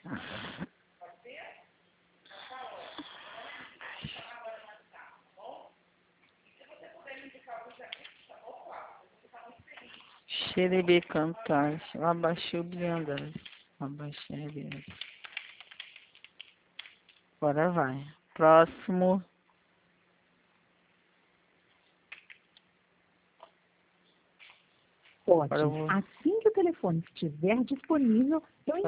Xerebi cantar. Eu abaixei o Brianda. Abaixei ele. Agora vai. Próximo. Ótimo. Assim que o telefone estiver disponível, eu